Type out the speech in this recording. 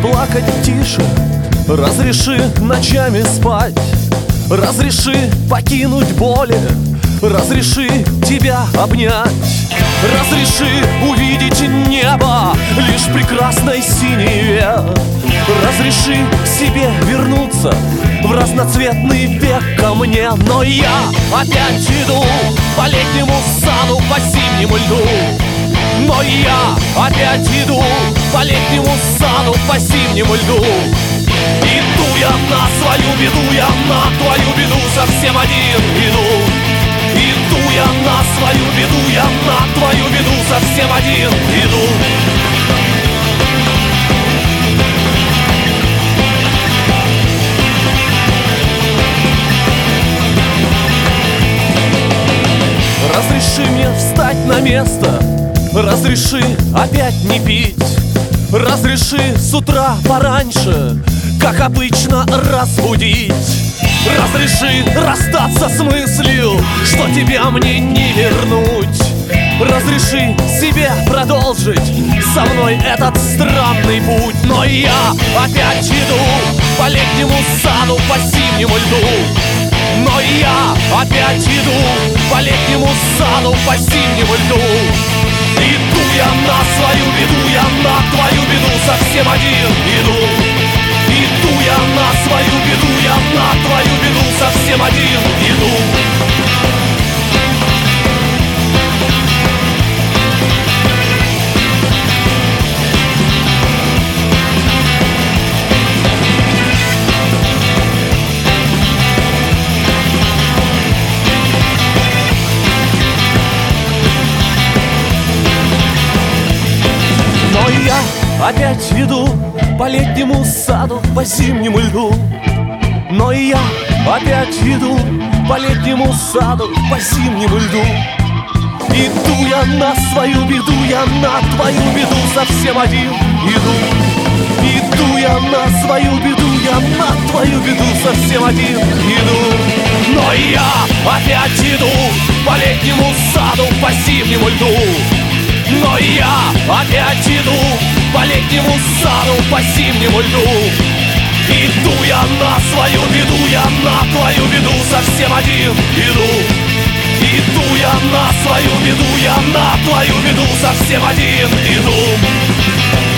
плакать тише, разреши ночами спать, разреши покинуть боли, разреши тебя обнять, разреши увидеть небо лишь в прекрасной синеве, разреши себе вернуться в разноцветный век ко мне. Но я опять иду по летнему саду, по зимнему льду. Но я опять иду по летнему саду, по зимнему льду. Иду я на свою беду, я на твою беду совсем один иду. Иду я на свою беду, я на твою беду совсем один иду. Разреши мне встать на место, разреши опять не пить, разреши с утра пораньше, как обычно, разбудить. Разреши расстаться с мыслью, что тебя мне не вернуть. Разреши себе продолжить со мной этот странный путь. Но я опять иду по летнему саду, по зимнему льду. Но я опять иду по летнему саду, по зимнему льду. Иду я на свою беду, я на твою беду совсем один иду. Иду я на свою беду, я на твою беду совсем один иду. Но я опять иду по летнему саду, по зимнему льду. Но я опять иду по летнему саду, по зимнему льду. Иду я на свою беду, я на твою беду совсем один иду. Иду я на свою беду, я на твою беду совсем один иду. Но я опять иду по летнему саду, по зимнему льду. Но я опять иду по летнему саду, по зимнему льду. Иду я на свою беду, я на твою беду совсем один иду. Иду я на свою беду, я на твою беду совсем один иду.